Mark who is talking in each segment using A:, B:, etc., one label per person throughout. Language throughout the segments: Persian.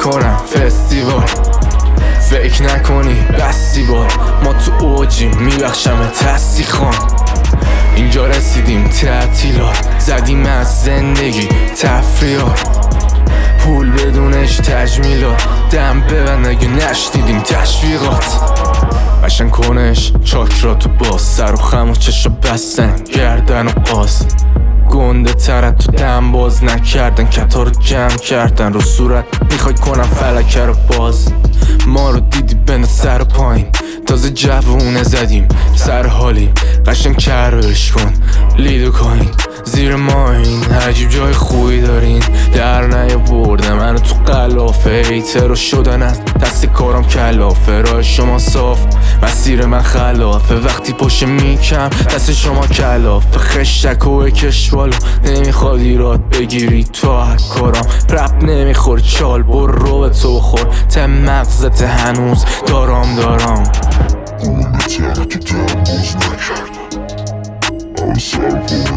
A: میکنم فستیوال. فکر نکنی بستی بار ما تو اوجیم، میبخشم تصدیق خان. اینجا رسیدیم تعطیلات، زدیم از زندگی تفریحات. پول بدونش تجمیلات، دم ببند اگه نشنیدیم تشویقات. قشنگ کنش چاکراتو باز، سر و خم و چشا بستن گردن و قاز. گنده ترت تو دم باز نکردن، کتا رو جمع کردن رو صورت. میخوای کنم فلکه رو باز، ما رو دیدی بند سر و پایین. تازه جوونه زدیم سر حالی، قشنگ کرش کن لیدو کنین. زیر ماین عجیب جای خوبی دارین، در نیاوردم منو تو قلافه. هیتر رو شدن از دست کارم کلافه، راه شما صاف مسیر من خلافه. وقتی پشت میکم دست شما کلافه، خشتک و کشوالو نمیخواد ایراد بگیری تو کارم. رپ نمیخور چال برو به تو خور، ته مغزت هنوز دارام
B: گونه تر تو دم باز نکردم، همه سر حالیم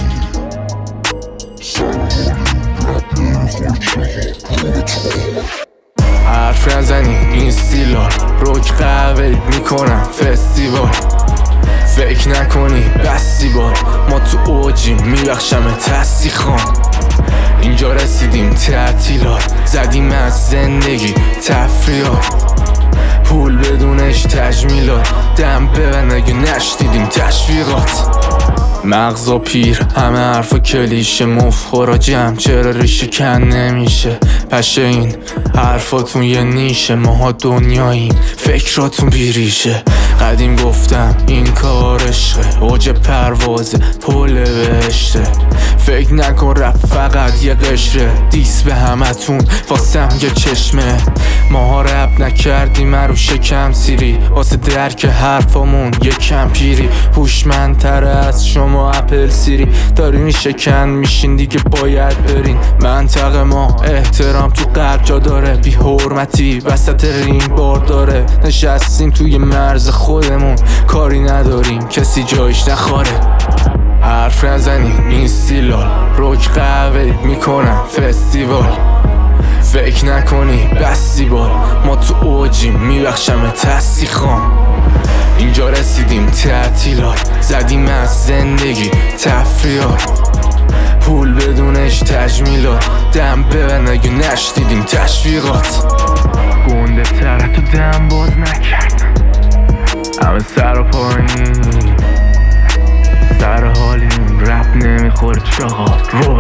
B: رپ نمیخور چقدر تو
A: حرف نزنی این استیلال، روک قبل میکنم فستیوال. فکر نکنی بستی بار ما تو اوجیم، میبخشم تصدیق خان. اینجا رسیدیم تعطیلات، زدیم از زندگی تفریحات. پول بدونش تجمیلات، دم ببند اگه نشنیدیم تشویقات. مغزا پیر همه حرفا کلیشه، مفخورا جمع چرا ریشه کن نمیشه. پشه این حرفاتون یه نیشه، ماها دنیاییم فکراتون بیریشه. قدیم گفتم این کار عشقه، اوج پروازه پل بهشته. فکر نکن رپ فقط یه قشره، دیس به همتون واسم یه چشمه. ماها رپ نکردیم رو شکم سیری، واسه درک حرفامون یکم پیری. هوشمندتر از شما اپل سیری، دارین شکن میشین دیگه باید برین. منطقه ما احترام تو قلب جا داره، بی حرمتی وسط رینگ بار داره. نشستیم توی مرز خودمون، کاری نداریم کسی جایش نخواره. حرف نزنی این استیلال، روک قبل میکنم فستیوال. فکر نکنی بستی بار ما تو اوجیم، میبخشم تصدیق خان. اینجا رسیدیم تعطیلات، زدیم از زندگی تفریحات. پول بدونش تجمیلات، دم ببند اگه نشنیدیم تشویقات. گنده تر تو دم باز نکردم، همه سر و پایین سر حالیم. رپ نمیخوره چقدر